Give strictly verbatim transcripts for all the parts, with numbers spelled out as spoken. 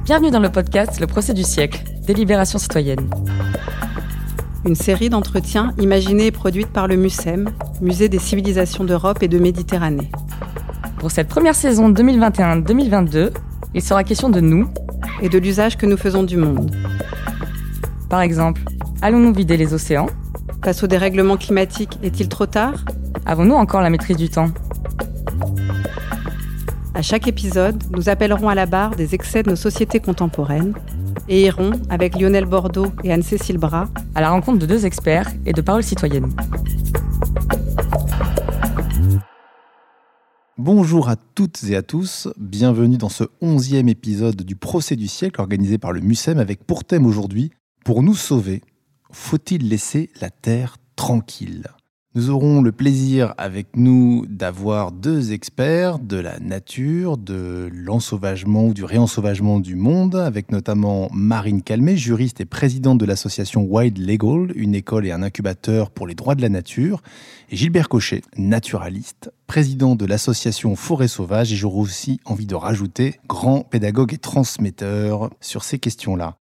Bienvenue dans le podcast Le procès du siècle, délibération citoyenne. Une série d'entretiens imaginés et produite par le MUCEM, Musée des civilisations d'Europe et de Méditerranée. Pour cette première saison deux mille vingt et un deux mille vingt-deux, il sera question de nous et de l'usage que nous faisons du monde. Par exemple, allons-nous vider les océans ? Face au dérèglement climatique, est-il trop tard ? Avons-nous encore la maîtrise du temps ? À chaque épisode, nous appellerons à la barre des excès de nos sociétés contemporaines et irons, avec Lionel Bordeaux et Anne-Cécile Bras, à la rencontre de deux experts et de paroles citoyennes. Bonjour à toutes et à tous, bienvenue dans ce onzième épisode du procès du siècle organisé par le MUCEM avec pour thème aujourd'hui « Pour nous sauver, faut-il laisser la Terre tranquille ?» Nous aurons le plaisir avec nous d'avoir deux experts de la nature, de l'ensauvagement ou du réensauvagement du monde, avec notamment Marine Calmet, juriste et présidente de l'association Wild Legal, une école et un incubateur pour les droits de la nature, et Gilbert Cochet, naturaliste, président de l'association Forêt Sauvage, et j'aurais aussi envie de rajouter grand pédagogue et transmetteur sur ces questions-là.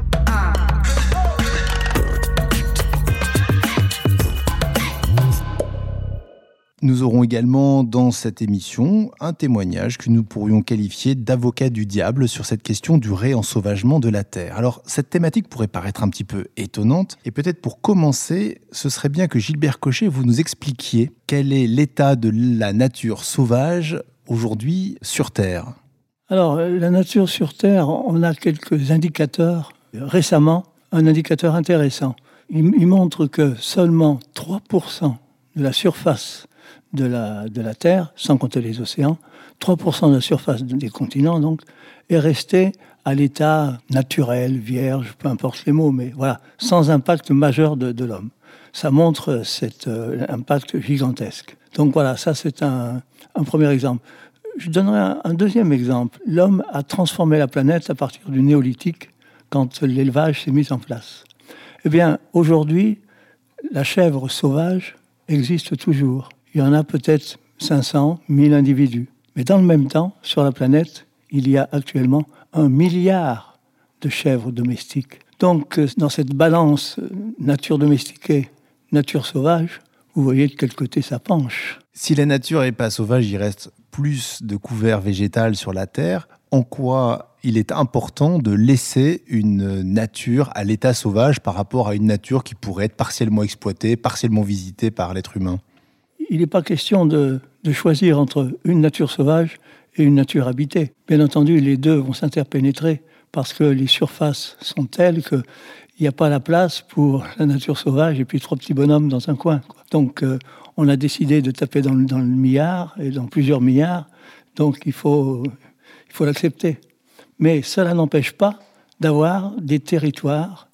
Nous aurons également dans cette émission un témoignage que nous pourrions qualifier d'avocat du diable sur cette question du réensauvagement de la Terre. Alors, cette thématique pourrait paraître un petit peu étonnante, et peut-être pour commencer, ce serait bien que Gilbert Cochet, vous nous expliquiez quel est l'état de la nature sauvage aujourd'hui sur Terre. Alors, la nature sur Terre, on a quelques indicateurs. Récemment, un indicateur intéressant. Il, il montre que seulement trois pour cent de la surface de la, de la Terre, sans compter les océans, trois pour cent de la surface des continents, donc, est restée à l'état naturel, vierge, peu importe les mots, mais voilà, sans impact majeur de, de l'homme. Ça montre cet euh, impact gigantesque. Donc voilà, ça c'est un, un premier exemple. Je donnerai un, un deuxième exemple. L'homme a transformé la planète à partir du néolithique, quand l'élevage s'est mis en place. Eh bien, aujourd'hui, la chèvre sauvage existe toujours. Il y en a peut-être cinq cents, mille individus. Mais dans le même temps, sur la planète, il y a actuellement un milliard de chèvres domestiques. Donc, dans cette balance nature domestiquée, nature sauvage, vous voyez de quel côté ça penche. Si la nature n'est pas sauvage, il reste plus de couvert végétal sur la Terre. En quoi il est important de laisser une nature à l'état sauvage par rapport à une nature qui pourrait être partiellement exploitée, partiellement visitée par l'être humain ? Il n'est pas question de, de choisir entre une nature sauvage et une nature habitée. Bien entendu, les deux vont s'interpénétrer parce que les surfaces sont telles qu'il n'y a pas la place pour la nature sauvage et puis trois petits bonhommes dans un coin. Donc, euh, on a décidé de taper dans le, dans le milliard et dans plusieurs milliards. Donc, il faut, il faut l'accepter. Mais cela n'empêche pas d'avoir des territoires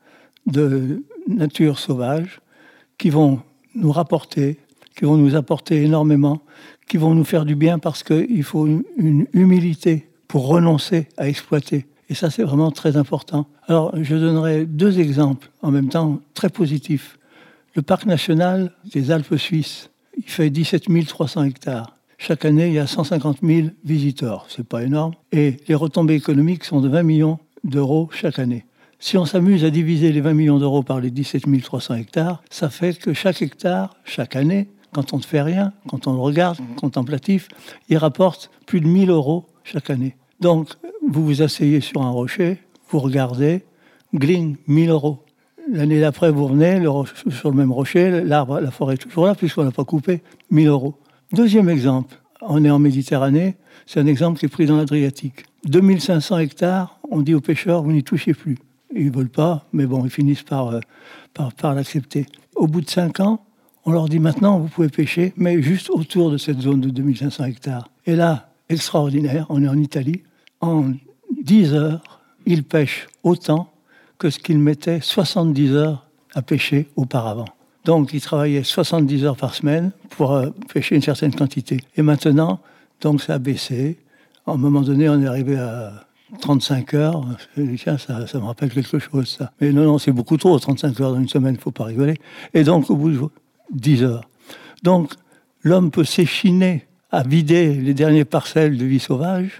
de nature sauvage qui vont nous rapporter, qui vont nous apporter énormément, qui vont nous faire du bien parce qu'il faut une, une humilité pour renoncer à exploiter. Et ça, c'est vraiment très important. Alors, je donnerai deux exemples, en même temps très positifs. Le parc national des Alpes suisses, il fait dix-sept mille trois cents hectares. Chaque année, il y a cent cinquante mille visiteurs. C'est pas énorme. Et les retombées économiques sont de vingt millions d'euros chaque année. Si on s'amuse à diviser les vingt millions d'euros par les dix-sept mille trois cents hectares, ça fait que chaque hectare, chaque année, quand on ne fait rien, quand on le regarde, contemplatif, il rapporte plus de mille euros chaque année. Donc, vous vous asseyez sur un rocher, vous regardez, gling, mille euros. L'année d'après, vous revenez le roche, sur le même rocher, l'arbre, la forêt est toujours là, puisqu'on n'a pas coupé, mille euros. Deuxième exemple, on est en Méditerranée, c'est un exemple qui est pris dans l'Adriatique. deux mille cinq cents hectares, on dit aux pêcheurs, vous n'y touchez plus. Ils ne veulent pas, mais bon, ils finissent par, par, par l'accepter. Au bout de cinq ans, on leur dit maintenant, vous pouvez pêcher, mais juste autour de cette zone de deux mille cinq cents hectares. Et là, extraordinaire, on est en Italie. En dix heures, ils pêchent autant que ce qu'ils mettaient soixante-dix heures à pêcher auparavant. Donc, ils travaillaient soixante-dix heures par semaine pour euh, pêcher une certaine quantité. Et maintenant, donc, ça a baissé. À un moment donné, on est arrivé à trente-cinq heures. Je dis, tiens, ça, ça me rappelle quelque chose, ça. Mais non, non, c'est beaucoup trop, trente-cinq heures dans une semaine, il ne faut pas rigoler. Et donc, au bout de dix heures. Donc, l'homme peut s'échiner à vider les dernières parcelles de vie sauvage,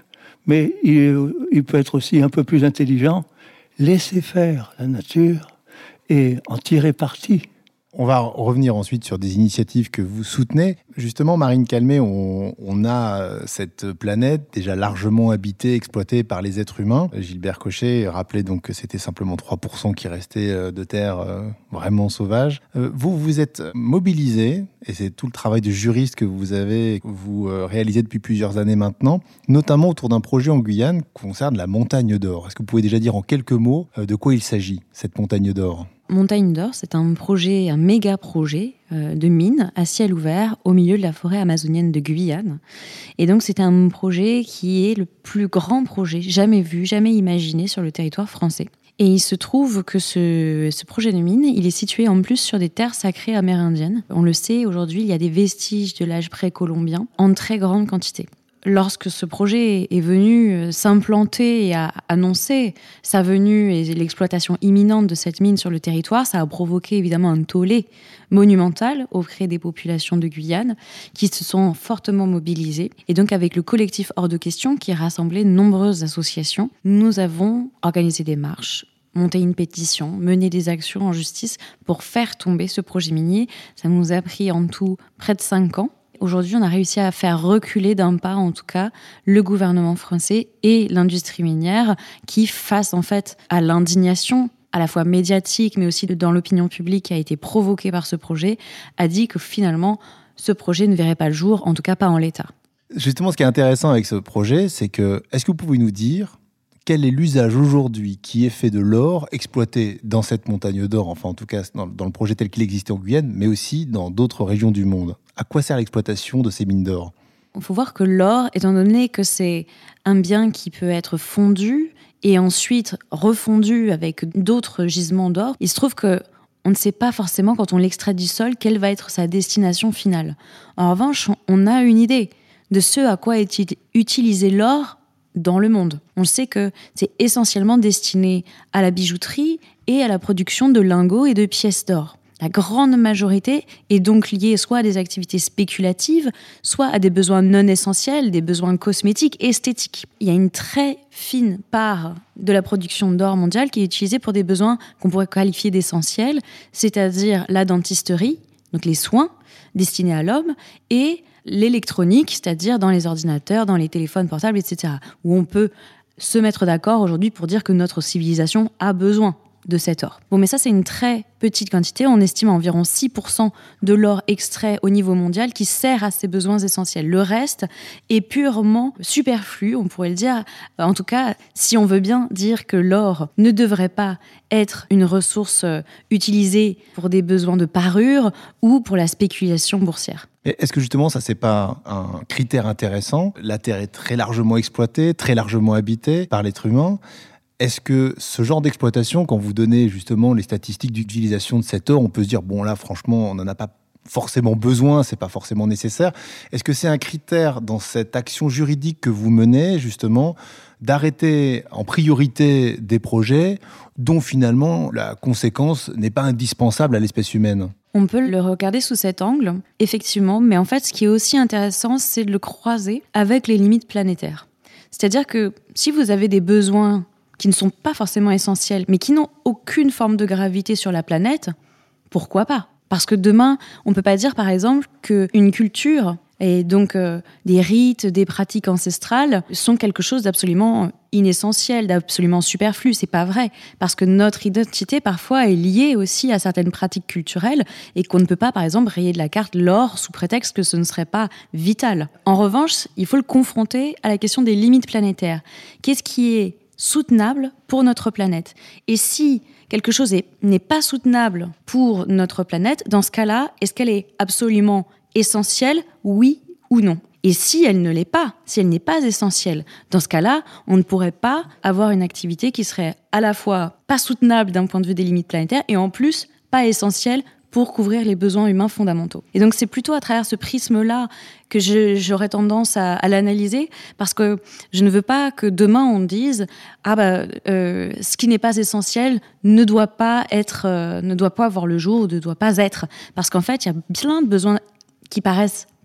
mais il, il peut être aussi un peu plus intelligent, laisser faire la nature et en tirer parti. On va revenir ensuite sur des initiatives que vous soutenez. Justement, Marine Calmet, on, on a cette planète déjà largement habitée, exploitée par les êtres humains. Gilbert Cochet rappelait donc que c'était simplement trois pour cent qui restaient de terres vraiment sauvages. Vous, vous êtes mobilisés, et c'est tout le travail de juriste que vous avez, que vous réalisez depuis plusieurs années maintenant, notamment autour d'un projet en Guyane qui concerne la Montagne d'Or. Est-ce que vous pouvez déjà dire en quelques mots de quoi il s'agit, cette Montagne d'Or ? Montagne d'Or, c'est un projet, un méga projet euh, de mine à ciel ouvert au milieu de la forêt amazonienne de Guyane. Et donc, c'est un projet qui est le plus grand projet jamais vu, jamais imaginé sur le territoire français. Et il se trouve que ce, ce projet de mine, il est situé en plus sur des terres sacrées amérindiennes. On le sait, aujourd'hui, il y a des vestiges de l'âge précolombien en très grande quantité. Lorsque ce projet est venu s'implanter et a annoncé sa venue et l'exploitation imminente de cette mine sur le territoire, ça a provoqué évidemment un tollé monumental auprès des populations de Guyane qui se sont fortement mobilisées. Et donc avec le collectif Hors de Question qui rassemblait de nombreuses associations, nous avons organisé des marches, monter une pétition, mener des actions en justice pour faire tomber ce projet minier. Ça nous a pris en tout près de cinq ans. Aujourd'hui, on a réussi à faire reculer d'un pas, en tout cas, le gouvernement français et l'industrie minière qui, face en fait à l'indignation à la fois médiatique, mais aussi dans l'opinion publique qui a été provoquée par ce projet, a dit que finalement, ce projet ne verrait pas le jour, en tout cas pas en l'état. Justement, ce qui est intéressant avec ce projet, c'est que, est-ce que vous pouvez nous dire quel est l'usage aujourd'hui qui est fait de l'or exploité dans cette montagne d'or, enfin en tout cas dans, dans le projet tel qu'il existait en Guyane, mais aussi dans d'autres régions du monde? À quoi sert l'exploitation de ces mines d'or? Il faut voir que l'or, étant donné que c'est un bien qui peut être fondu et ensuite refondu avec d'autres gisements d'or, il se trouve que on ne sait pas forcément quand on l'extrait du sol quelle va être sa destination finale. En revanche, on a une idée de ce à quoi est utilisé l'or dans le monde. On sait que c'est essentiellement destiné à la bijouterie et à la production de lingots et de pièces d'or. La grande majorité est donc liée soit à des activités spéculatives, soit à des besoins non essentiels, des besoins cosmétiques, esthétiques. Il y a une très fine part de la production d'or mondiale qui est utilisée pour des besoins qu'on pourrait qualifier d'essentiels, c'est-à-dire la dentisterie, donc les soins destinés à l'homme, et l'électronique, c'est-à-dire dans les ordinateurs, dans les téléphones portables, et cetera, où on peut se mettre d'accord aujourd'hui pour dire que notre civilisation a besoin de cet or. Bon, mais ça, c'est une très petite quantité. On estime à environ six pour cent de l'or extrait au niveau mondial qui sert à ces besoins essentiels. Le reste est purement superflu, on pourrait le dire. En tout cas, si on veut bien dire que l'or ne devrait pas être une ressource utilisée pour des besoins de parure ou pour la spéculation boursière. Est-ce que justement, ça, c'est pas un critère intéressant? La Terre est très largement exploitée, très largement habitée par l'être humain. Est-ce que ce genre d'exploitation, quand vous donnez justement les statistiques d'utilisation de cet or, on peut se dire, bon là, franchement, on n'en a pas forcément besoin, c'est pas forcément nécessaire. Est-ce que c'est un critère dans cette action juridique que vous menez, justement, d'arrêter en priorité des projets dont finalement la conséquence n'est pas indispensable à l'espèce humaine? On peut le regarder sous cet angle, effectivement, mais en fait, ce qui est aussi intéressant, c'est de le croiser avec les limites planétaires. C'est-à-dire que si vous avez des besoins qui ne sont pas forcément essentiels, mais qui n'ont aucune forme de gravité sur la planète, pourquoi pas? Parce que demain, on ne peut pas dire, par exemple, qu'une culture et donc euh, des rites, des pratiques ancestrales sont quelque chose d'absolument inessentiel, d'absolument superflu. C'est pas vrai, parce que notre identité parfois est liée aussi à certaines pratiques culturelles et qu'on ne peut pas, par exemple, rayer de la carte l'or sous prétexte que ce ne serait pas vital. En revanche, il faut le confronter à la question des limites planétaires. Qu'est-ce qui est soutenable pour notre planète? Et si quelque chose est, n'est pas soutenable pour notre planète, dans ce cas-là, est-ce qu'elle est absolument essentielle, oui ou non? Et si elle ne l'est pas, si elle n'est pas essentielle, dans ce cas-là, on ne pourrait pas avoir une activité qui serait à la fois pas soutenable d'un point de vue des limites planétaires et en plus pas essentielle pour couvrir les besoins humains fondamentaux. Et donc c'est plutôt à travers ce prisme-là que je, j'aurais tendance à, à l'analyser, parce que je ne veux pas que demain on dise ah bah euh, ce qui n'est pas essentiel ne doit pas être, euh, ne doit pas avoir le jour, ne doit pas être, parce qu'en fait il y a plein de besoins qui paraissent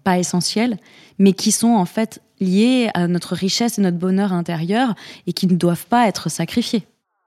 pas essentiels, mais qui sont en fait liés à notre richesse et notre bonheur intérieur et qui ne doivent pas être sacrifiés.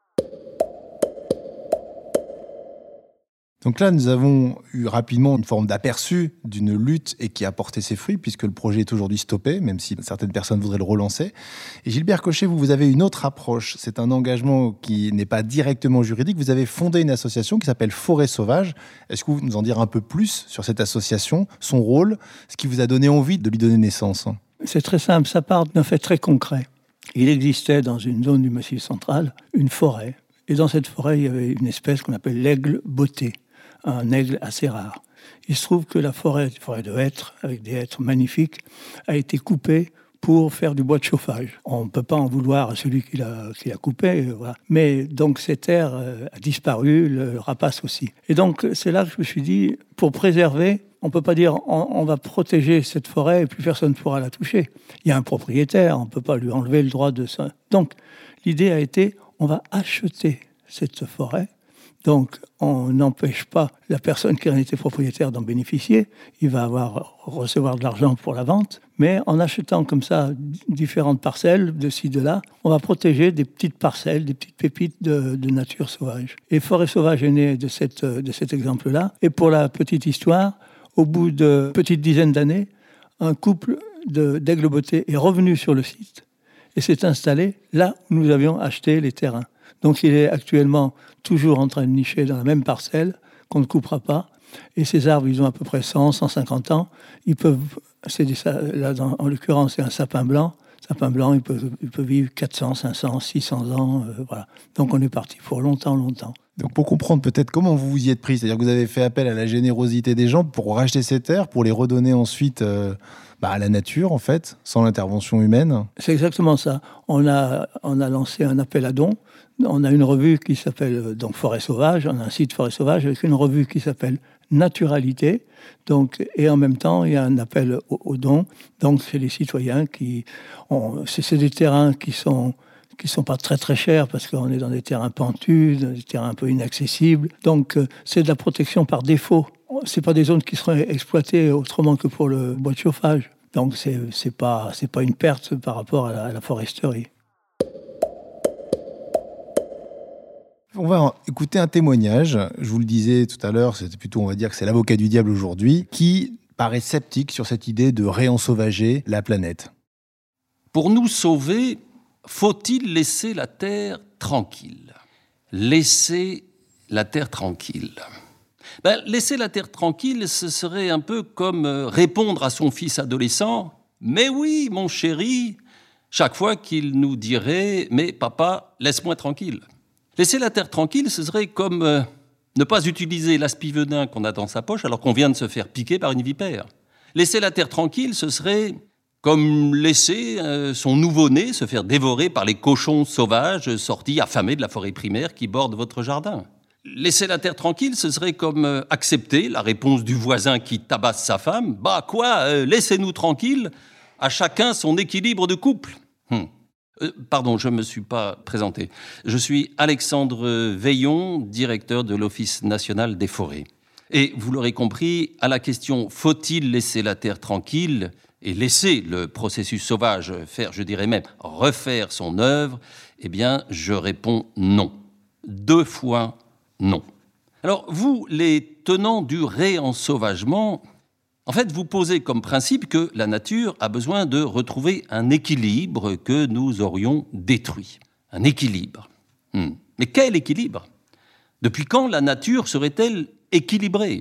Donc là, nous avons eu rapidement une forme d'aperçu d'une lutte et qui a porté ses fruits, puisque le projet est aujourd'hui stoppé, même si certaines personnes voudraient le relancer. Et Gilbert Cochet, vous, vous avez une autre approche. C'est un engagement qui n'est pas directement juridique. Vous avez fondé une association qui s'appelle Forêt Sauvage. Est-ce que vous pouvez nous en dire un peu plus sur cette association, son rôle, ce qui vous a donné envie de lui donner naissance? C'est très simple, ça part d'un fait très concret. Il existait dans une zone du Massif central une forêt. Et dans cette forêt, il y avait une espèce qu'on appelle l'aigle botté, un aigle assez rare. Il se trouve que la forêt, une forêt de hêtres, avec des hêtres magnifiques, a été coupée pour faire du bois de chauffage. On ne peut pas en vouloir à celui qui l'a, qui l'a coupé. Voilà. Mais donc cette aire a disparu, le rapace aussi. Et donc c'est là que je me suis dit, pour préserver, on ne peut pas dire on, on va protéger cette forêt et plus personne ne pourra la toucher. Il y a un propriétaire, on ne peut pas lui enlever le droit de ça. Donc l'idée a été, on va acheter cette forêt. Donc, on n'empêche pas la personne qui en était propriétaire d'en bénéficier. Il va avoir, recevoir de l'argent pour la vente. Mais en achetant comme ça différentes parcelles de ci, de là, on va protéger des petites parcelles, des petites pépites de, de nature sauvage. Et Forêt Sauvage est née de, cette, de cet exemple-là. Et pour la petite histoire, au bout de petite dizaine d'années, un couple de, d'Aigles-Botté est revenu sur le site et s'est installé là où nous avions acheté les terrains. Donc il est actuellement toujours en train de nicher dans la même parcelle qu'on ne coupera pas. Et ces arbres, ils ont à peu près cent, cent cinquante ans. Ils peuvent, c'est des, là, dans, en l'occurrence, c'est un sapin blanc. Sapin blanc, il peut, il peut vivre quatre cents, cinq cents, six cents ans. Euh, voilà. Donc on est parti pour longtemps, longtemps. Donc pour comprendre peut-être comment vous vous y êtes pris, c'est-à-dire que vous avez fait appel à la générosité des gens pour racheter ces terres, pour les redonner ensuite euh, bah, à la nature, en fait, sans l'intervention humaine. C'est exactement ça. On a, on a lancé un appel à dons. On a une revue qui s'appelle donc Forêt Sauvage, on a un site Forêt Sauvage avec une revue qui s'appelle Naturalité. Donc, et en même temps, il y a un appel aux, aux dons. Donc, c'est les citoyens qui ont, c'est, c'est des terrains qui sont qui sont pas très très chers parce qu'on est dans des terrains pentus, dans des terrains un peu inaccessibles. Donc, c'est de la protection par défaut. C'est pas des zones qui seraient exploitées autrement que pour le bois de chauffage. Donc, c'est c'est pas c'est pas une perte par rapport à la, à la foresterie. On va écouter un témoignage. Je vous le disais tout à l'heure, c'était plutôt, on va dire que c'est l'avocat du diable aujourd'hui, qui paraît sceptique sur cette idée de réensauvager la planète. Pour nous sauver, faut-il laisser la Terre tranquille ? Laisser la Terre tranquille. Ben, laisser la Terre tranquille, ce serait un peu comme répondre à son fils adolescent « Mais oui, mon chéri !» chaque fois qu'il nous dirait « Mais papa, laisse-moi tranquille !» Laisser la Terre tranquille, ce serait comme euh, ne pas utiliser l'aspi-venin qu'on a dans sa poche alors qu'on vient de se faire piquer par une vipère. Laisser la Terre tranquille, ce serait comme laisser euh, son nouveau-né se faire dévorer par les cochons sauvages sortis affamés de la forêt primaire qui borde votre jardin. Laisser la Terre tranquille, ce serait comme euh, accepter la réponse du voisin qui tabasse sa femme. « Bah quoi, euh, laissez-nous tranquille, à chacun son équilibre de couple. Hum. » Euh, pardon, je ne me suis pas présenté. Je suis Alexandre Veillon, directeur de l'Office national des forêts. Et vous l'aurez compris, à la question « Faut-il laisser la Terre tranquille ?» et laisser le processus sauvage faire, je dirais même, refaire son œuvre, eh bien, je réponds non. Deux fois non. Alors, vous, les tenants du réensauvagement, en fait, vous posez comme principe que la nature a besoin de retrouver un équilibre que nous aurions détruit. Un équilibre. Hmm. Mais quel équilibre ? Depuis quand la nature serait-elle équilibrée ?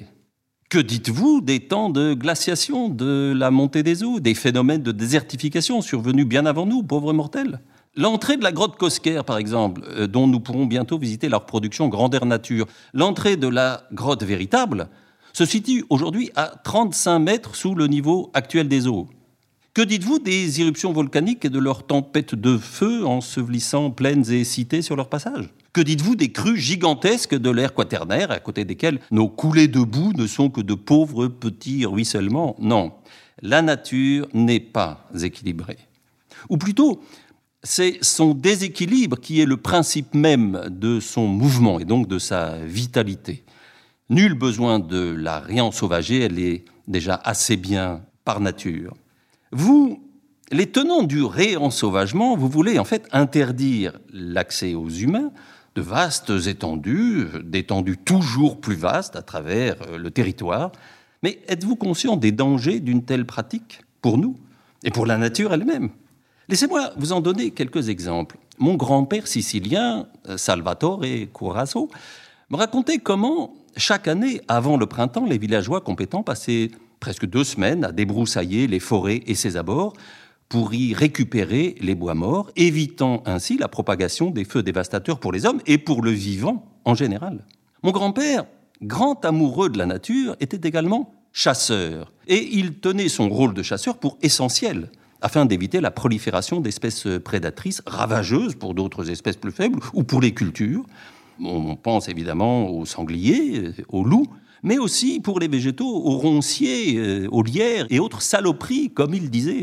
Que dites-vous des temps de glaciation, de la montée des eaux, des phénomènes de désertification survenus bien avant nous, pauvres mortels ? L'entrée de la grotte Cosquer, par exemple, euh, dont nous pourrons bientôt visiter la reproduction grandeur nature, l'entrée de la grotte véritable se situe aujourd'hui à trente-cinq mètres sous le niveau actuel des eaux. Que dites-vous des éruptions volcaniques et de leurs tempêtes de feu ensevelissant plaines et cités sur leur passage ? Que dites-vous des crues gigantesques de l'ère quaternaire, à côté desquelles nos coulées de boue ne sont que de pauvres petits ruissellements ? Non, la nature n'est pas équilibrée. Ou plutôt, c'est son déséquilibre qui est le principe même de son mouvement et donc de sa vitalité. Nul besoin de la réensauvager, elle est déjà assez bien par nature. Vous, les tenants du réensauvagement, vous voulez en fait interdire l'accès aux humains de vastes étendues, d'étendues toujours plus vastes à travers le territoire. Mais êtes-vous conscient des dangers d'une telle pratique pour nous et pour la nature elle-même ? Laissez-moi vous en donner quelques exemples. Mon grand-père sicilien, Salvatore Courasso, me racontait comment, chaque année, avant le printemps, les villageois compétents passaient presque deux semaines à débroussailler les forêts et ses abords pour y récupérer les bois morts, évitant ainsi la propagation des feux dévastateurs pour les hommes et pour le vivant en général. Mon grand-père, grand amoureux de la nature, était également chasseur. Et il tenait son rôle de chasseur pour essentiel, afin d'éviter la prolifération d'espèces prédatrices ravageuses pour d'autres espèces plus faibles ou pour les cultures. On pense évidemment aux sangliers, aux loups, mais aussi pour les végétaux, aux ronciers, aux lierres et autres saloperies, comme il disait.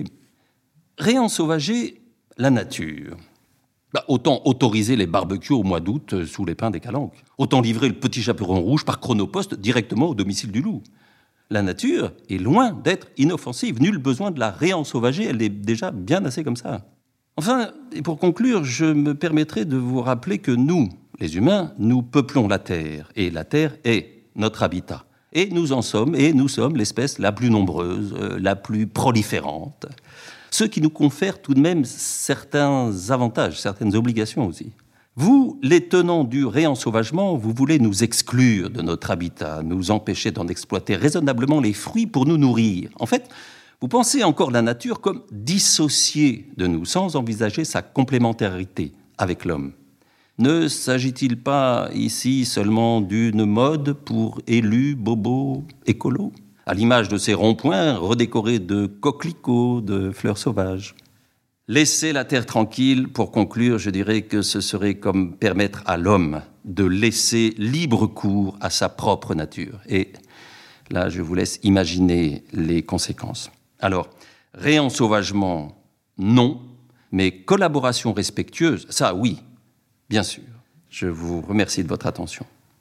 Réensauvager la nature. Bah, autant autoriser les barbecues au mois d'août sous les pins des Calanques. Autant livrer le petit chaperon rouge par chronopost directement au domicile du loup. La nature est loin d'être inoffensive. Nul besoin de la réensauvager, elle est déjà bien assez comme ça. Enfin, et pour conclure, je me permettrai de vous rappeler que nous, les humains, nous peuplons la Terre. Et la Terre est notre habitat. Et nous en sommes, et nous sommes l'espèce la plus nombreuse, euh, la plus proliférante. Ce qui nous confère tout de même certains avantages, certaines obligations aussi. Vous, les tenants du réensauvagement, vous voulez nous exclure de notre habitat, nous empêcher d'en exploiter raisonnablement les fruits pour nous nourrir. En fait, vous pensez encore la nature comme dissociée de nous, sans envisager sa complémentarité avec l'homme. Ne s'agit-il pas ici seulement d'une mode pour élus, bobos, écolos ? À l'image de ces ronds-points redécorés de coquelicots, de fleurs sauvages. Laisser la terre tranquille, pour conclure, je dirais que ce serait comme permettre à l'homme de laisser libre cours à sa propre nature. Et là, je vous laisse imaginer les conséquences. Alors, réensauvagement, non, mais collaboration respectueuse, ça, oui, bien sûr. Je vous remercie de votre attention.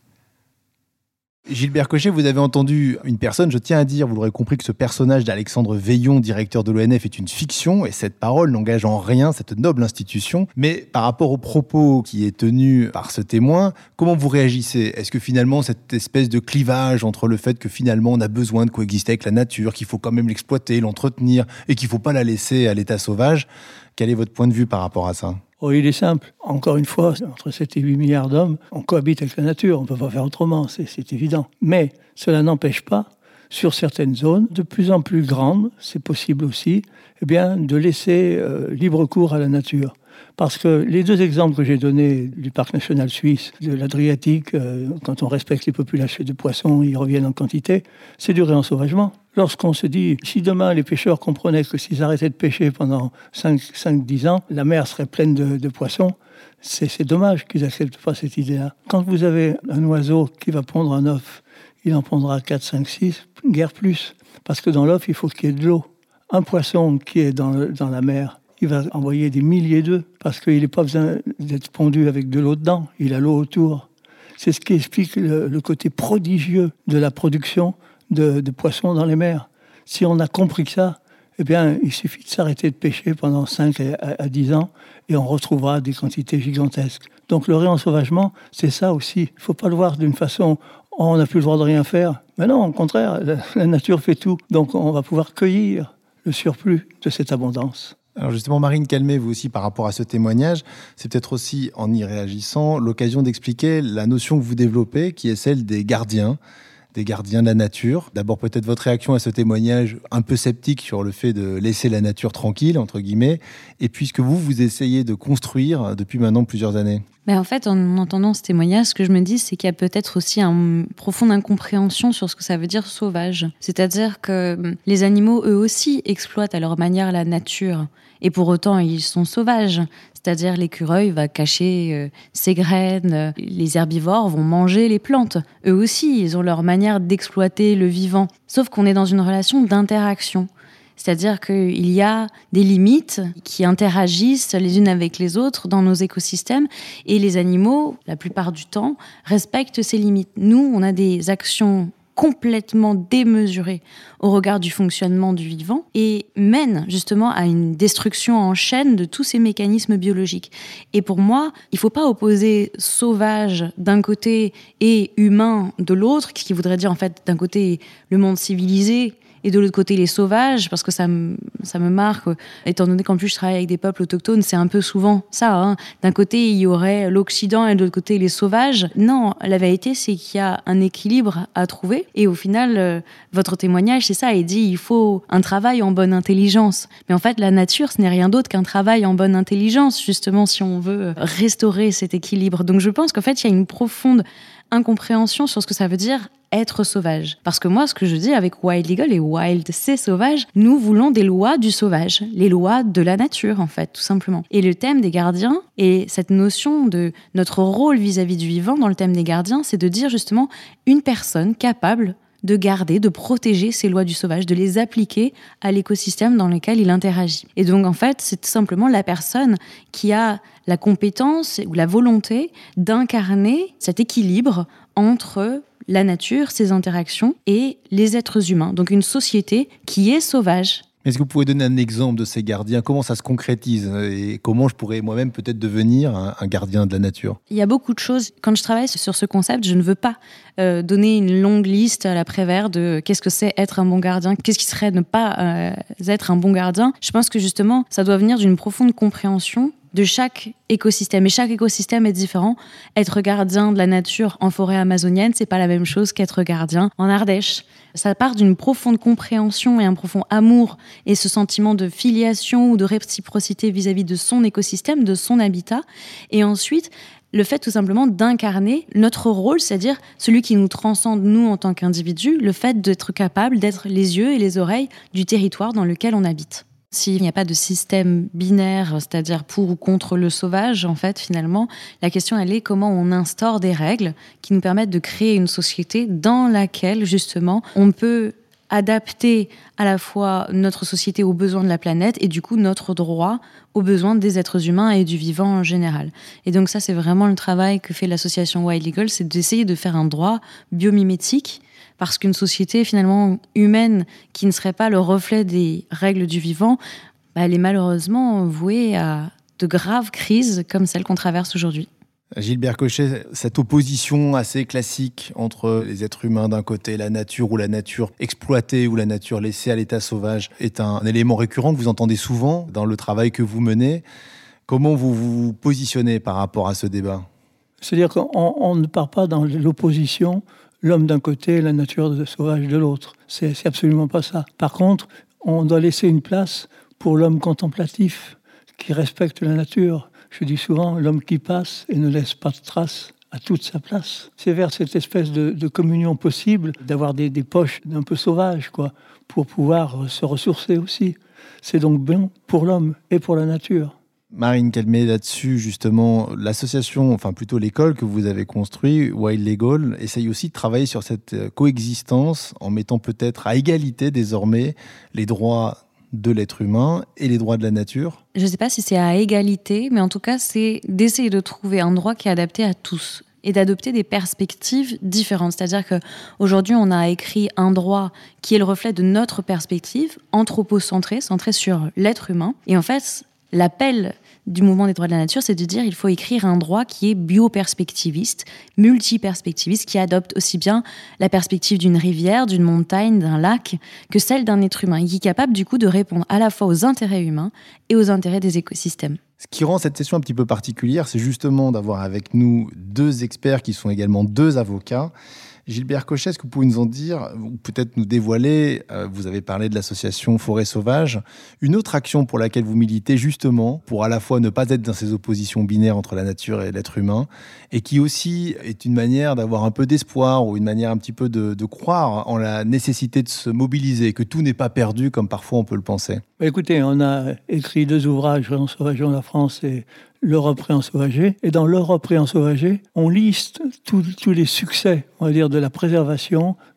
Gilbert Cochet, vous avez entendu une personne, je tiens à dire, vous l'aurez compris, que ce personnage d'Alexandre Veillon, directeur de l'O N F, est une fiction, et cette parole n'engage en rien cette noble institution. Mais par rapport aux propos qui est tenu par ce témoin, comment vous réagissez ? Est-ce que finalement, cette espèce de clivage entre le fait que finalement on a besoin de coexister avec la nature, qu'il faut quand même l'exploiter, l'entretenir, et qu'il ne faut pas la laisser à l'état sauvage, quel est votre point de vue par rapport à ça ? Oh, il est simple. Encore une fois, entre sept et huit milliards d'hommes, on cohabite avec la nature. On ne peut pas faire autrement, c'est, c'est évident. Mais cela n'empêche pas, sur certaines zones, de plus en plus grandes, c'est possible aussi, eh bien, de laisser euh, libre cours à la nature. Parce que les deux exemples que j'ai donnés du parc national suisse, de l'Adriatique, euh, quand on respecte les populations de poissons, ils reviennent en quantité, c'est du réensauvagement. Lorsqu'on se dit, si demain les pêcheurs comprenaient que s'ils arrêtaient de pêcher pendant cinq à dix ans, la mer serait pleine de, de poissons, c'est, c'est dommage qu'ils n'acceptent pas cette idée-là. Quand vous avez un oiseau qui va pondre un œuf, il en pondra quatre, cinq, six, guère plus. Parce que dans l'œuf, il faut qu'il y ait de l'eau. Un poisson qui est dans, le, dans la mer, il va envoyer des milliers d'œufs parce qu'il n'a pas besoin d'être pondu avec de l'eau dedans, il a l'eau autour. C'est ce qui explique le, le côté prodigieux de la production de, de poissons dans les mers. Si on a compris que ça, eh bien, il suffit de s'arrêter de pêcher pendant cinq à dix ans et on retrouvera des quantités gigantesques. Donc le réensauvagement, c'est ça aussi. Il ne faut pas le voir d'une façon « on n'a plus le droit de rien faire ». Mais non, au contraire, la, la nature fait tout. Donc on va pouvoir cueillir le surplus de cette abondance. Alors justement, Marine Calmet, vous aussi, par rapport à ce témoignage, c'est peut-être aussi, en y réagissant, l'occasion d'expliquer la notion que vous développez, qui est celle des gardiens, des gardiens de la nature. D'abord, peut-être votre réaction à ce témoignage un peu sceptique sur le fait de laisser la nature tranquille, entre guillemets, et puis ce que vous, vous essayez de construire depuis maintenant plusieurs années. Ben en fait, en entendant ce témoignage, ce que je me dis, c'est qu'il y a peut-être aussi une profonde incompréhension sur ce que ça veut dire sauvage. C'est-à-dire que les animaux, eux aussi, exploitent à leur manière la nature. Et pour autant, ils sont sauvages. C'est-à-dire l'écureuil va cacher euh, ses graines, euh, les herbivores vont manger les plantes. Eux aussi, ils ont leur manière d'exploiter le vivant. Sauf qu'on est dans une relation d'interaction. C'est-à-dire qu'il y a des limites qui interagissent les unes avec les autres dans nos écosystèmes et les animaux, la plupart du temps, respectent ces limites. Nous, on a des actions complètement démesurée au regard du fonctionnement du vivant et mène justement à une destruction en chaîne de tous ces mécanismes biologiques. Et pour moi, il ne faut pas opposer sauvage d'un côté et humain de l'autre, ce qui voudrait dire en fait d'un côté le monde civilisé et de l'autre côté les sauvages, parce que ça me, ça me marque, étant donné qu'en plus je travaille avec des peuples autochtones, c'est un peu souvent ça. Hein. D'un côté, il y aurait l'Occident et de l'autre côté, les sauvages. Non, la vérité, c'est qu'il y a un équilibre à trouver. Et au final, euh, votre témoignage, c'est ça, il dit il faut un travail en bonne intelligence. Mais en fait, la nature, ce n'est rien d'autre qu'un travail en bonne intelligence, justement, si on veut restaurer cet équilibre. Donc je pense qu'en fait, il y a une profonde incompréhension sur ce que ça veut dire être sauvage. Parce que moi, ce que je dis avec Wild Legal, et Wild, c'est sauvage, nous voulons des lois du sauvage, les lois de la nature, en fait, tout simplement. Et le thème des gardiens, et cette notion de notre rôle vis-à-vis du vivant dans le thème des gardiens, c'est de dire justement une personne capable de garder, de protéger ces lois du sauvage, de les appliquer à l'écosystème dans lequel il interagit. Et donc, en fait, c'est tout simplement la personne qui a la compétence ou la volonté d'incarner cet équilibre entre la nature, ses interactions et les êtres humains. Donc, une société qui est sauvage. Est-ce que vous pouvez donner un exemple de ces gardiens ? Comment ça se concrétise ? Et comment je pourrais moi-même peut-être devenir un, un gardien de la nature ? Il y a beaucoup de choses. Quand je travaille sur ce concept, je ne veux pas euh, donner une longue liste à la Prévert de qu'est-ce que c'est être un bon gardien, qu'est-ce qui serait ne pas euh, être un bon gardien. Je pense que justement, ça doit venir d'une profonde compréhension de chaque écosystème. Et chaque écosystème est différent. Être gardien de la nature en forêt amazonienne, c'est pas la même chose qu'être gardien en Ardèche. Ça part d'une profonde compréhension et un profond amour et ce sentiment de filiation ou de réciprocité vis-à-vis de son écosystème, de son habitat. Et ensuite, le fait tout simplement d'incarner notre rôle, c'est-à-dire celui qui nous transcende, nous, en tant qu'individus, le fait d'être capable d'être les yeux et les oreilles du territoire dans lequel on habite. S'il n'y a pas de système binaire, c'est-à-dire pour ou contre le sauvage, en fait, finalement, la question, elle est comment on instaure des règles qui nous permettent de créer une société dans laquelle, justement, on peut adapter à la fois notre société aux besoins de la planète et du coup notre droit aux besoins des êtres humains et du vivant en général. Et donc ça, c'est vraiment le travail que fait l'association Wild Legal, c'est d'essayer de faire un droit biomimétique, parce qu'une société finalement humaine qui ne serait pas le reflet des règles du vivant, bah, elle est malheureusement vouée à de graves crises comme celles qu'on traverse aujourd'hui. Gilbert Cochet, cette opposition assez classique entre les êtres humains d'un côté, la nature ou la nature exploitée ou la nature laissée à l'état sauvage est un élément récurrent que vous entendez souvent dans le travail que vous menez. Comment vous vous positionnez par rapport à ce débat ? C'est-à-dire qu'on on ne part pas dans l'opposition, l'homme d'un côté, la nature sauvage de l'autre. C'est, c'est absolument pas ça. Par contre, on doit laisser une place pour l'homme contemplatif qui respecte la nature. Je dis souvent, l'homme qui passe et ne laisse pas de traces à toute sa place. C'est vers cette espèce de, de communion possible, d'avoir des, des poches un peu sauvages, quoi, pour pouvoir se ressourcer aussi. C'est donc bon pour l'homme et pour la nature. Marine Calmet, là-dessus, justement, l'association, enfin plutôt l'école que vous avez construite, Wild Legal, essaye aussi de travailler sur cette coexistence en mettant peut-être à égalité désormais les droits de l'être humain et les droits de la nature. Je ne sais pas si c'est à égalité, mais en tout cas, c'est d'essayer de trouver un droit qui est adapté à tous et d'adopter des perspectives différentes. C'est-à-dire qu'aujourd'hui, on a écrit un droit qui est le reflet de notre perspective, anthropocentrée, centrée sur l'être humain. Et en fait, l'appel du mouvement des droits de la nature, c'est de dire qu'il faut écrire un droit qui est bioperspectiviste, multiperspectiviste, qui adopte aussi bien la perspective d'une rivière, d'une montagne, d'un lac, que celle d'un être humain, et qui est capable du coup de répondre à la fois aux intérêts humains et aux intérêts des écosystèmes. Ce qui rend cette session un petit peu particulière, c'est justement d'avoir avec nous deux experts qui sont également deux avocats. Gilbert Cochet, est-ce que vous pouvez nous en dire, ou peut-être nous dévoiler, euh, vous avez parlé de l'association Forêt Sauvage, une autre action pour laquelle vous militez justement pour à la fois ne pas être dans ces oppositions binaires entre la nature et l'être humain, et qui aussi est une manière d'avoir un peu d'espoir ou une manière un petit peu de, de croire en la nécessité de se mobiliser, que tout n'est pas perdu comme parfois on peut le penser. Écoutez, on a écrit deux ouvrages, Réensauvageons la France et L'Europe réensauvagée. Et dans l'Europe réensauvagée, on liste tous les succès, on va dire, de la préservation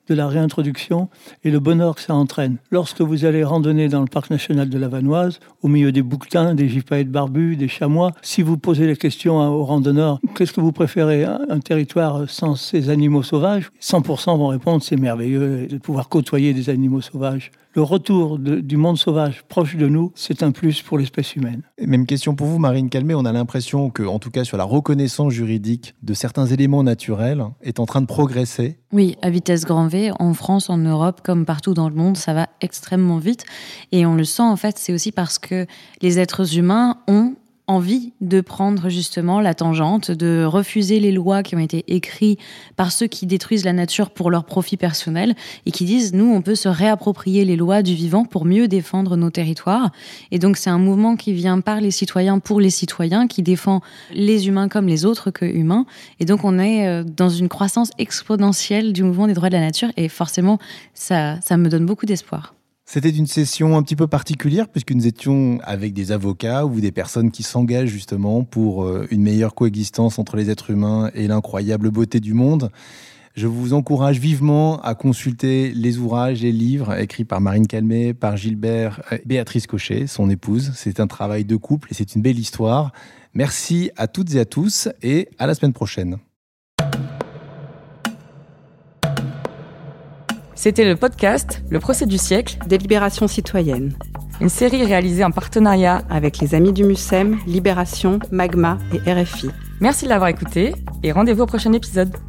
de la réintroduction et le bonheur que ça entraîne. Lorsque vous allez randonner dans le parc national de la Vanoise, au milieu des bouquetins, des gypaètes barbus, des chamois, si vous posez la question aux randonneurs, qu'est-ce que vous préférez, un territoire sans ces animaux sauvages ? cent pour cent vont répondre, c'est merveilleux de pouvoir côtoyer des animaux sauvages. Le retour de, du monde sauvage proche de nous, c'est un plus pour l'espèce humaine. Même question pour vous, Marine Calmet. On a l'impression que, en tout cas sur la reconnaissance juridique de certains éléments naturels, est en train de progresser. Oui, à vitesse grand V, en France, en Europe, comme partout dans le monde, ça va extrêmement vite. Et on le sent, en fait, c'est aussi parce que les êtres humains ont envie de prendre justement la tangente, de refuser les lois qui ont été écrites par ceux qui détruisent la nature pour leur profit personnel et qui disent, nous, on peut se réapproprier les lois du vivant pour mieux défendre nos territoires. Et donc, c'est un mouvement qui vient par les citoyens pour les citoyens, qui défend les humains comme les autres que humains. Et donc, on est dans une croissance exponentielle du mouvement des droits de la nature et forcément, ça, ça me donne beaucoup d'espoir. C'était une session un petit peu particulière puisque nous étions avec des avocats ou des personnes qui s'engagent justement pour une meilleure coexistence entre les êtres humains et l'incroyable beauté du monde. Je vous encourage vivement à consulter les ouvrages et livres écrits par Marine Calmet, par Gilbert et Béatrice Cochet, son épouse. C'est un travail de couple et c'est une belle histoire. Merci à toutes et à tous et à la semaine prochaine. C'était le podcast Le procès du siècle, Délibération citoyenne. Une série réalisée en partenariat avec les amis du MUSEM, Libération, Magma et R F I. Merci de l'avoir écouté et rendez-vous au prochain épisode.